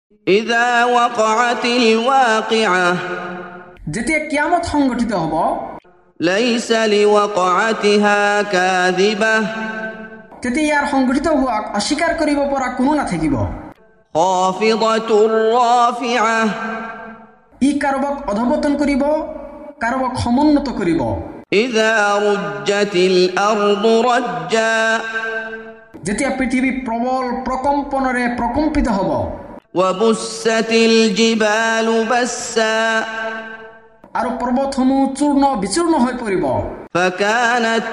إذا وقعت الواقعة যেতিয়া কিয়ামত সংঘটিত হ'ব ليس لوقعتها كاذبة তেতিয়া ইয়াৰ সংঘটিত হোৱাক অস্বীকাৰ কৰিব পৰা কোনো নাথাকিব خافضة رافعة ই কাৰোবাক অধপতন কৰিব কাৰোবাক সমুন্নত কৰিব إذا رجت الأرض رجا যেতিয়া পৃথিৱী প্ৰবল প্ৰকম্পনৰে প্ৰকম্পিত হ'ব وبست الجبال بسا আৰু পৰ্বতসমূহ চূৰ্ণ বিচূৰ্ণ হৈ পৰিব فكانت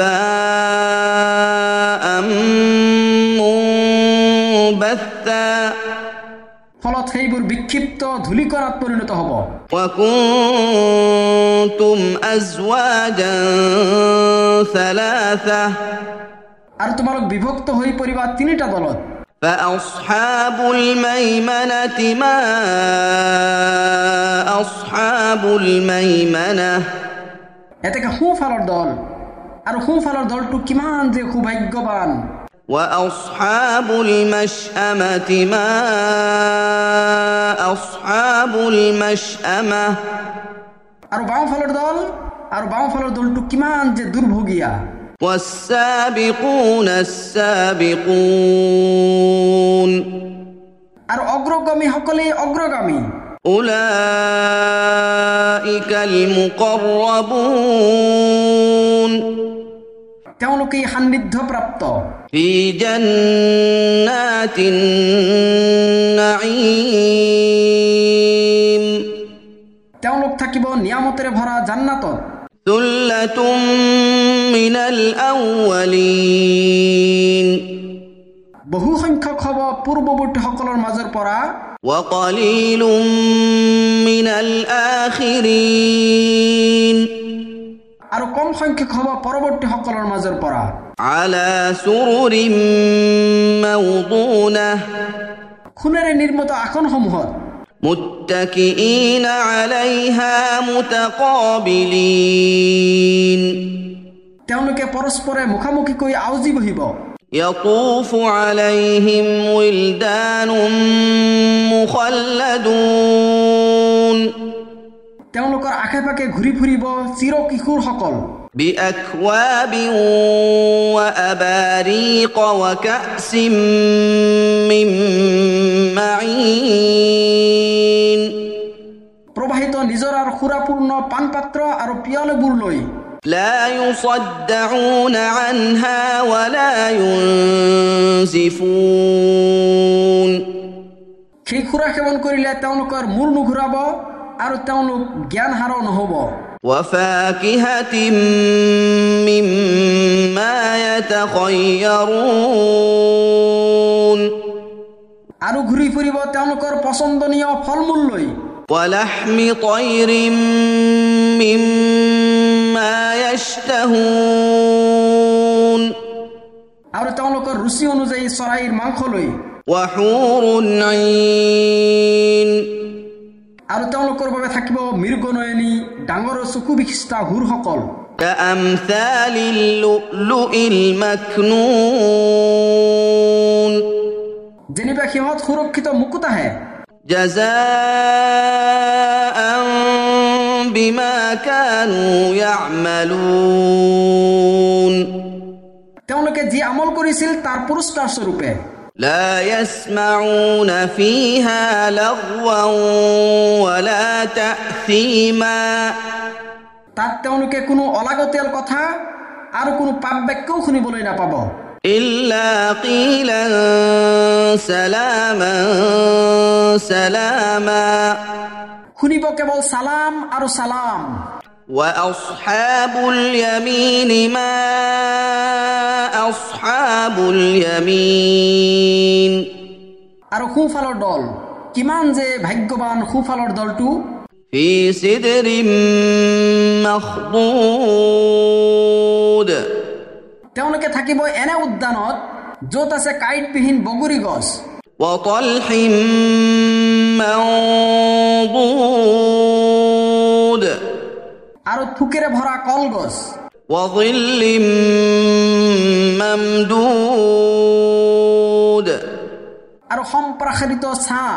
هباء منبثا ফলত সেইবোৰ বিক্ষিপ্ত ধূলিকণাত পৰিণত হ'ব وكنتم أزواجا ثلاثة আৰু তোমালোক বিভক্ত হৈ পৰিবা তিনিটা দলত فأصحاب الميمنة ما أصحاب الميمنة এতেকে সোঁফালৰ দল আৰু সোঁফালৰ দলটো কিমান যে সৌভাগ্যৱান وأصحاب المشأمة ما أصحاب المشأمة আৰু বাওঁফালৰ দলটো কিমান যে দুৰ্ভগীয়া والسابقون السابقون আৰু অগ্ৰগামী সকলে অগ্ৰগামী أولئك المقربون তেওঁলোকে সান্নিধ্য প্ৰাপ্ত في جنات النعيم তেওঁলোক থাকিব নিয়ামতেৰে ভৰা জান্নাতত ثلة من الأولين বহু সংখ্যক হ'ব পূৰ্বৱৰ্তীসকলৰ মাজৰ পৰা وقليل من الآخرين আৰু কম সংখ্যক হ'ব পৰৱৰ্তীসকলৰ মাজৰ পৰা على سرر موضونة সোণেৰে নিৰ্মিত আসনসমূহত متكئين عليها متقابلين তেওঁলোকে পৰস্পৰে মুখামুখিকৈ আউজি বহিব يطوف عليهم ولدان مخلدون তেওঁলোকৰ আশে-পাশে ঘূৰি ফুৰিব চিৰ কিশোৰসকল بأكواب وأباريق وكأس من معين প্ৰবাহিত নিজৰাৰ সুৰাপূৰ্ণ পানপাত্ৰ আৰু পিয়ালবোৰ লৈ لا يصدعون عنها ولا ينزفون সেই খুৰা সেৱন কৰিলে তেওঁলোকৰ মূৰ নুঘূৰাব আৰু তেওঁলোক জ্ঞান হাৰা নহ'ব وفاكهة مما يتخيرون আৰু ঘূৰি ফুৰিব তেওঁলোকৰ পছন্দনীয় ফলমূল লৈ ولحم طير مما يشتهون আৰু তেওঁলোকৰ ৰুচি অনুযায়ী চৰাইৰ মাংস লৈ وحور عين আৰু তেওঁলোকৰ বাবে থাকিব মৃগনয়নী ডাঙৰ চকু বিশিষ্ট হুৰসকল كأمثال اللؤلؤ المكنون যেনিবা সিহঁত সুৰক্ষিত মুকুট আহে جزاء بما كانوا يعملون তেওঁলোকে যি আমল কৰিছিল তাৰ পুৰস্কাৰ স্বৰূপে لا يسمعون فيها لغوا ولا تأثيما তাত তেওঁলোকে কোনো অলাগতিয়াল কথা আৰু কোনো পাপ বাক্যও শুনিবলৈ নাপাব إلا قيلا سلاما سلاما শুনিব কেৱল সালাম আৰু সালাম وأصحاب اليمين ما أصحاب اليمين আৰু সোঁফালৰ দল কিমান যে ভাগ্যৱান সোঁফালৰ দলটো في سدر مخضود তেওঁলোকে থাকিব এনে উদ্যানত য'ত আছে কাঁইটবিহীন বগৰী গছ وطلح منضود আৰু থুকেৰে ভৰা কলগছ وظل ممدود আৰু আৰু সম্প্ৰসাৰিত ছাঁ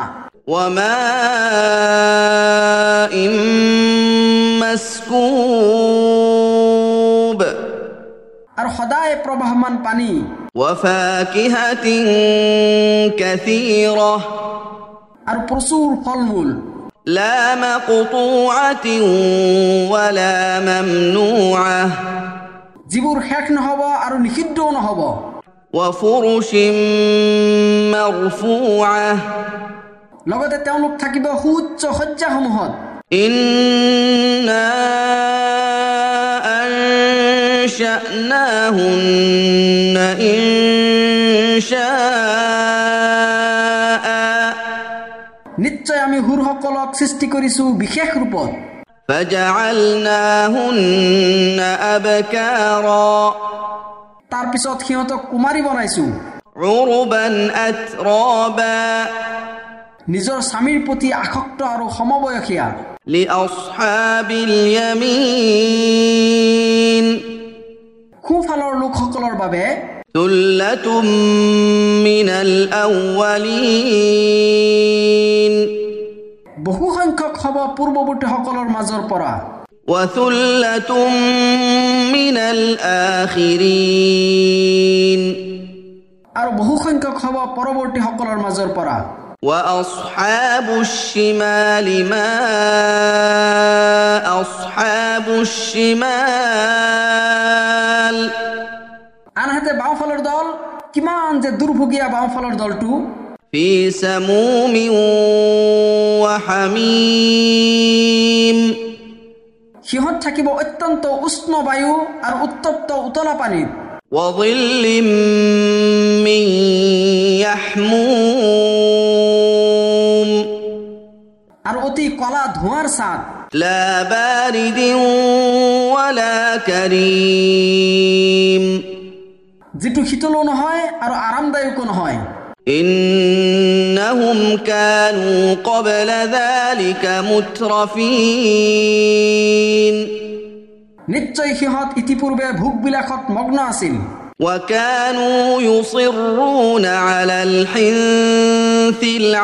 وماء مسكوب আৰু সদায় প্ৰবাহমান পানী وفاكهة كثيرة আৰু প্ৰচুৰ ফল-মূল لا مقطوعة ولا ممنوعة যিবোৰ শেষ নহব আৰু নিষিদ্ধও নহব وفرش مرفوعة লগতে তেওঁলোক থাকিব সুউচ্চ সজ্জাসমূহত إنا أنشأناهن إنشاء নিশ্চয় আমি হুৰসকলক সৃষ্টি কৰিছো বিশেষ ৰূপত فجعلناهن أبكارا তাৰ পিছত সিহঁতক কুমাৰী বনাইছো عربا أترابا নিজৰ স্বামীৰ প্ৰতি আসক্ত আৰু সমবয়সীয়া لأصحاب اليمين সোঁফালৰ লোকসকলৰ বাবে ثلة من الأولين বহু সংখ্যক হ'ব পূৰ্বৱৰ্তীসকলৰ মাজৰ পৰা وثلة من الآخرين আৰু বহু সংখ্যক হ'ব পৰৱৰ্তীসকলৰ মাজৰ পৰা وأصحاب الشمال ما أصحاب الشمال আনহাতে বাওঁফালৰ দল কিমান যে দুৰ্ভগীয়া বাওঁফালৰ দলটো في سموم وحميم সিহঁত থাকিব অত্যন্ত উষ্ণ বায়ু আৰু উত্তপ্ত উতলা পানীত وظل من يحموم আৰু অতি কলা ধোঁৱাৰ ছাট لا بارد ولا كريم যিটো শীতলো নহয় আৰু আৰামদায়কো নহয় إنهم كانوا قبل ذلك مترفين নিশ্চয় সিহঁত ইতিপূৰ্বে ভোগবিলাসত মগ্ন আছিল وكانوا يصرون على الحنث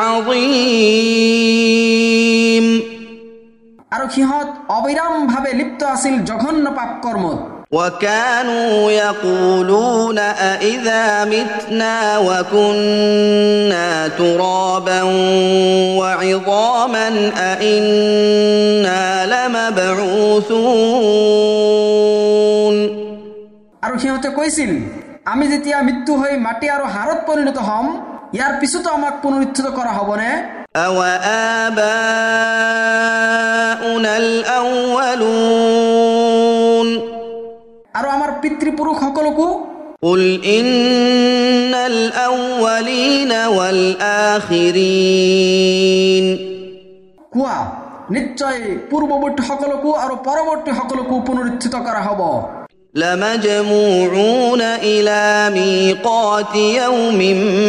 العظيم আৰু সিহঁত অবিৰামভাৱে লিপ্ত আছিল জঘন্য পাপ কৰ্মত وكانوا يقولون أإذا متنا وكنا ترابا وعظاما أإنا لمبعوثون আৰু সিহঁতে কৈছিল আমি যেতিয়া মৃত্যু হৈ মাটি আৰু হাড়ত পৰিণত হ'ম ইয়াৰ পিছতো আমাক পুনৰুত্থিত কৰা হ'বনে أوآباؤنا الأولون আৰু আমাৰ পিতৃপুৰুষসকলকো قل إن الأولين والآخرين কোৱা নিশ্চয় পূৰ্বৱৰ্তীসকলকো আৰু পৰৱৰ্তীসকলকো পুনৰুত্থিত কৰা হ'ব لمجموعون إلى ميقات يوم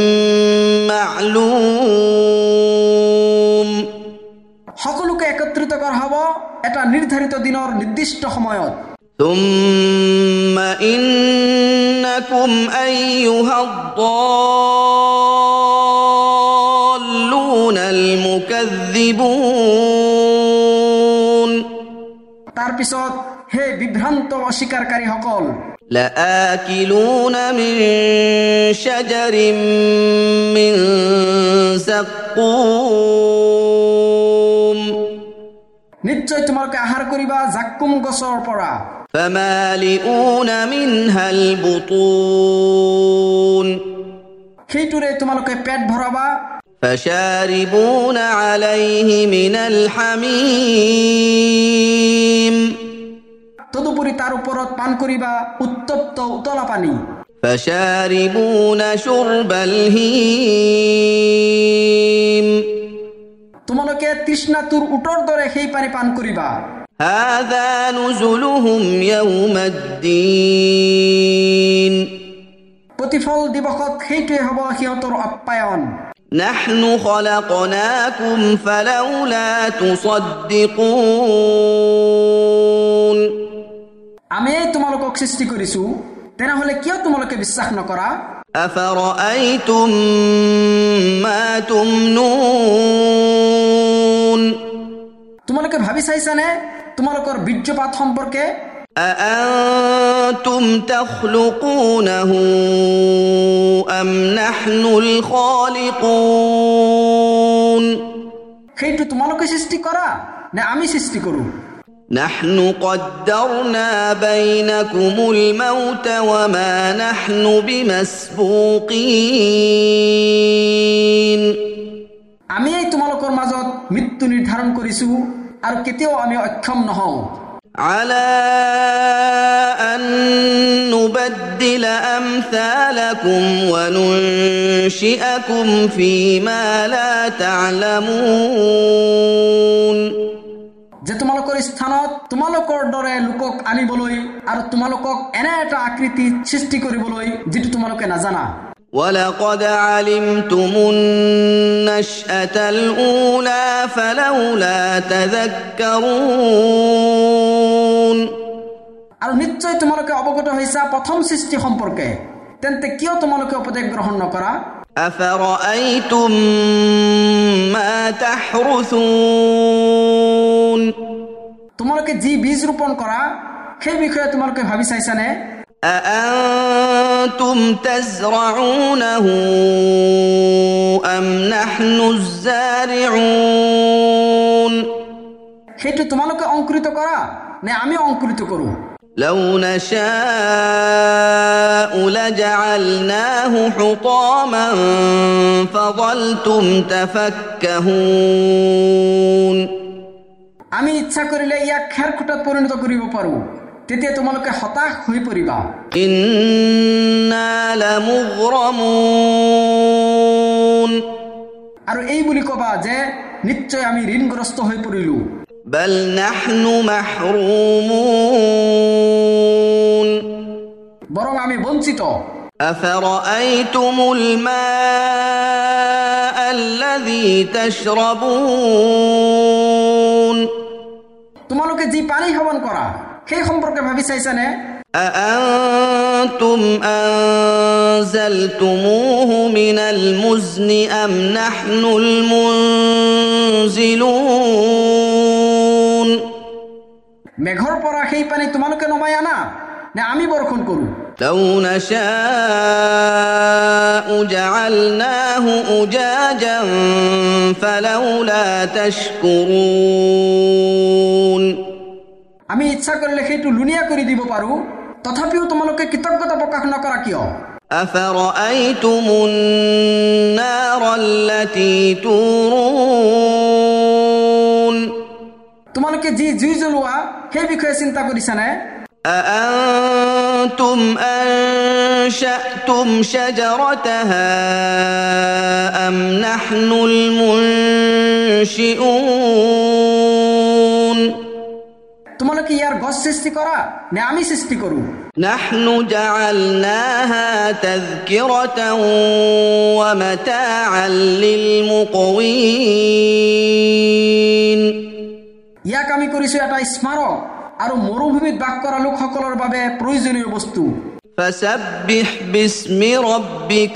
معلوم সকলোকে একত্ৰিত কৰা হ'ব এটা নিৰ্ধাৰিত দিনৰ নিৰ্দিষ্ট সময়ত ثم إنكم أيها الضالون المكذبون তাৰ পিছত হে বিভ্ৰান্ত অস্বীকাৰকাৰীসকল لآكلون من شجر من زقوم নিশ্চয় তোমালোকে আহাৰ কৰিবা জাক্কুম গছৰ পৰা فمالئون منها البطون সেইটোৰে তোমালোকে পেট ভৰাবা فشاربون عليه من الحميم তদুপৰি তাৰ ওপৰত পান কৰিবা উত্তপ্ত উতলা পানী فشاربون شرب الهيم তোমালোকে তৃষ্ণাতুৰ উটৰ দৰে সেই পানী পান কৰিবা هذا نزلهم يوم الدين প্ৰতিফল দিৱসত সেইটোৱে হ'ব সিহঁতৰ আপ্যায়ন نحن خلقناكم فلولا تصدقون আমিয়েই তোমালোকক সৃষ্টি কৰিছো তেনেহলে কিয় তোমালোকে বিশ্বাস নকৰা أفرأيتم ما تمنون তোমালোকে ভাবি চাইছানে তোমালোকৰ বীৰ্যপাত সম্পৰ্কে? أأنتم تخلقونه أم نحن الخالقون সেইটো তোমালোকে সৃষ্টি কৰা নে আমি সৃষ্টি কৰোঁ? نحن قدرنا بينكم الموت وما نحن بمسبوقين আমি এই তোমালোকৰ মাজত মৃত্যু নিৰ্ধাৰণ কৰিছো আৰু কেতিয়াও আমি অক্ষম নহওঁ على أن نبدل أمثالكم وننشئكم فيما لا تعلمون যে তোমালোকৰ স্থানত তোমালোকৰ দৰে লোকক আনিবলৈ আৰু তোমালোকক এনে এটা আকৃতি সৃষ্টি কৰিবলৈ যিটো তোমালোকে নাজানা ولقد علمتم النشأة الأولى فلولا تذكرون আৰু নিশ্চয় তোমালোকে অৱগত হৈছা প্ৰথম সৃষ্টি সম্পৰ্কে তেন্তে কিয় তোমালোকে উপদেশ গ্ৰহণ নকৰা أفرأيتم ما تحرثون তোমালোকে যি বীজ ৰোপণ কৰা সেই বিষয়ে তোমালোকে ভাবি চাইছানে أأنتم تزرعونه أم نحن الزارعون সেইটো তোমালোকে অংকুৰিত কৰা নে আমি অংকুৰিত কৰো لو نشاء لجعلناه حطاما فظلتم تفكهون আমি ইচ্ছা কৰিলে ইয়াক খেৰখুটাত পৰিণত কৰিব পাৰো তেতিয়া তোমালোকে হতাশ হৈ পৰিবা إنا لمغرمون আৰু এই বুলি কবা যে নিশ্চয় আমি ঋণগ্ৰস্ত হৈ পৰিলো بل نحن محرومون বৰং আমি বঞ্চিত أفرأيتم الماء الذي تشربون তোমালোকে যি পানী সেৱন কৰা সেই সম্পৰ্কে ভাবি চাইছানে أأنتم أنزلتموه من المزن أم نحن المنزلون মেঘৰ পৰা সেই পানী তোমালোকে নমাই আনা নে আমি বৰষুণ কৰো لو نشاء جعلناه أجاجا فلولا تشكرون আমি ইচ্ছা কৰিলে সেইটো লুনিয়া কৰি দিব পাৰো তথাপিও তোমালোকে কৃতজ্ঞতা প্ৰকাশ নকৰা কিয় أفرأيتم النار التي تورون তোমালোকে যি জুই জ্বলোৱা সেই বিষয়ে চিন্তা কৰিছানে أأنتم أنشأتم شجرتها أم نحن المنشئون তোমালোকে ইয়াৰ গছ সৃষ্টি কৰা নে আমি সৃষ্টি কৰো نحن جعلناها تذكرة ومتاعا للمقوين ইয়াক আমি কৰিছো এটা স্মাৰক আৰু মৰুভূমিত বাস কৰা লোকসকলৰ বাবে প্ৰয়োজনীয় বস্তু فسبح باسم ربك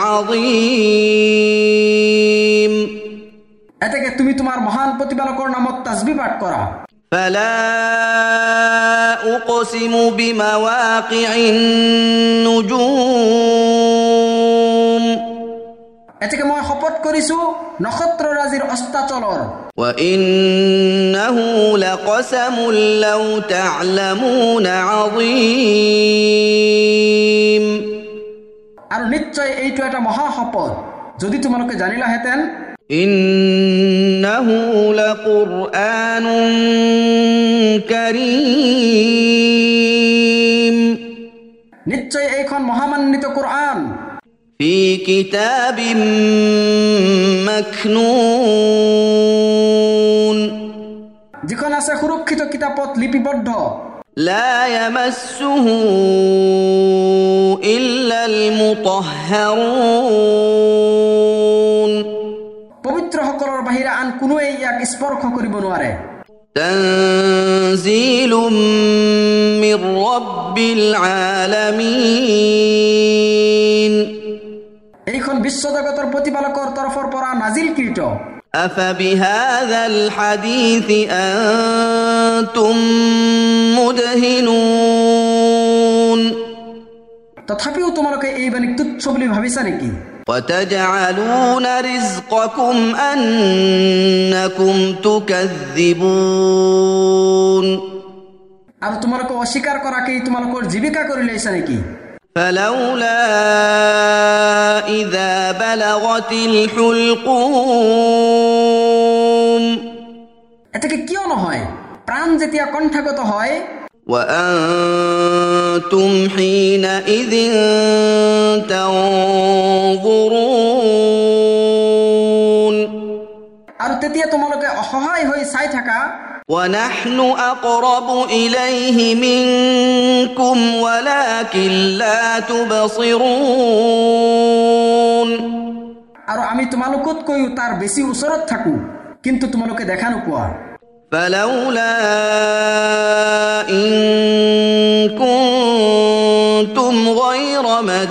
العظيم এতেকে তুমি তোমাৰ মহান প্ৰতিপালকৰ নামত তাসবিহ পাঠ কৰা فلا أقسم بمواقع النجوم এতেকে মই শপত কৰিছো নক্ষত্ৰৰাজিৰ অস্তাচলৰ وإنه لقسم لو تعلمون عظيم আৰু নিশ্চয় এইটো এটা মহা শপত যদি তোমালোকে জানিলাহেঁতেন إنه لقرآن كريم নিশ্চয় এইখন মহামান্বিত কোৰআন في كتاب مكنون যিখন আছে সুৰক্ষিত কিতাপত লিপিবদ্ধ لا يمسه إلا المطهرون পবিত্ৰসকলৰ বাহিৰে আন কোনোৱে ইয়াক স্পৰ্শ কৰিব নোৱাৰে تنزيل من رب العالمين বিশ্বজগতৰ প্ৰতিপালকৰ তৰফৰ পৰা নাজিলকৃত। أفبهذا الحديث أنتم مدهنون তথাপিও তোমালোকে এই বাণীক তুচ্ছ বুলি ভাবিছা নেকি? وتجعلون رزقكم أنكم تكذبون আৰু তোমালোকে অস্বীকাৰ কৰাকেই তোমালোকৰ জীৱিকা কৰি লৈছা নেকি? فلولا إذا بلغت الحلقوم এটাকে কিয় নহয় প্ৰাণ যেতিয়া কণ্ঠাগত হয় وأنتم حينئذ تنظرون আৰু তেতিয়া তোমালোকে অসহায় হৈ চাই থাকা ونحن أقرب إليه منكم ولكن لا تبصرون আৰু আমি তোমালোকতকৈও তাৰ বেছি ওচৰত থাকো কিন্তু তোমালোকে দেখা নোপোৱা فلولا إن كنتم غير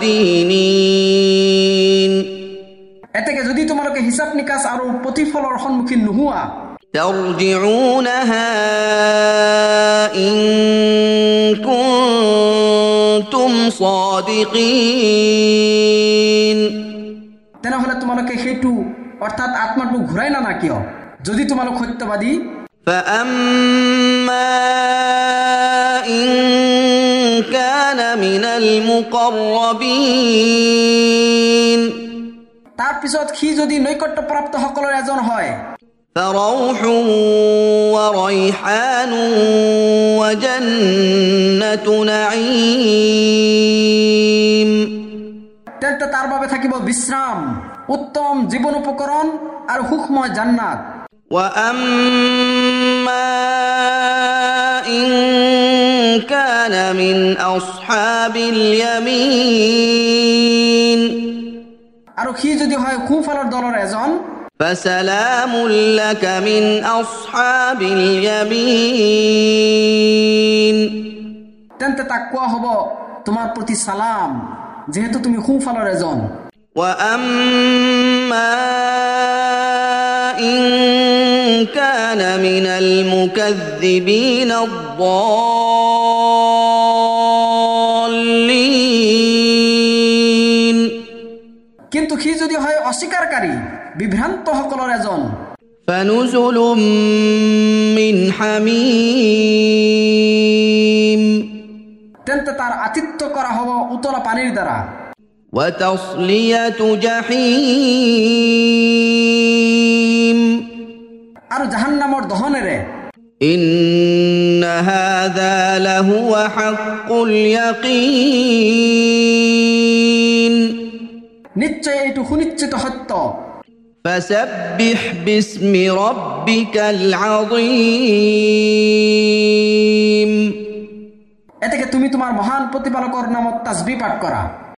مدينين এতেকে যদি তোমালোকে হিসাব নিকাচ আৰু প্ৰতিফলৰ সন্মুখীন নোহোৱা ترجعونها إن كنتم صادقين তেনেহলে তোমালোকে সেইটো অৰ্থাৎ আত্মাটো ঘূৰাই নানা কিয় যদি তোমালোক সত্যবাদী فأما إن كان من المقربين তাৰ পিছত সি যদি নৈকট্যপ্ৰাপ্ত সকলৰ এজন হয় فروح وريحان وجنة نعيم তেন্তে তাৰ বাবে থাকিব বিশ্ৰাম উত্তম জীৱন উপকৰণ আৰু সুখময় জান্নাত وأما إن كان من أصحاب اليمين আৰু সি যদি হয় খুফালৰ দলৰ এজন فسلام لك من أصحاب اليمين তেন্তে তাক কোৱা হ'ব তোমাৰ প্ৰতি সালাম যেহেতু তুমি খুফালৰ এজন وأما إن كان من المكذبين الضالين কিন্তু সি যদি হয় অস্বীকারী বিভ্রান্ত সকলৰ এজন فنزل من حميم তেন্তে তাৰ আতিথ্য কৰা হ'ব উতলা পানীৰ দ্বাৰা وتصلية جحيم আৰু জাহান্নামৰ দহনেৰে إن هذا لهو حق اليقين নিশ্চয় এইটো সুনিশ্চিত সত্য فسبح باسم ربك العظيم এতেকে তুমি তোমাৰ মহান প্ৰতিপালকৰ নামত তাসবিহ পাঠ কৰা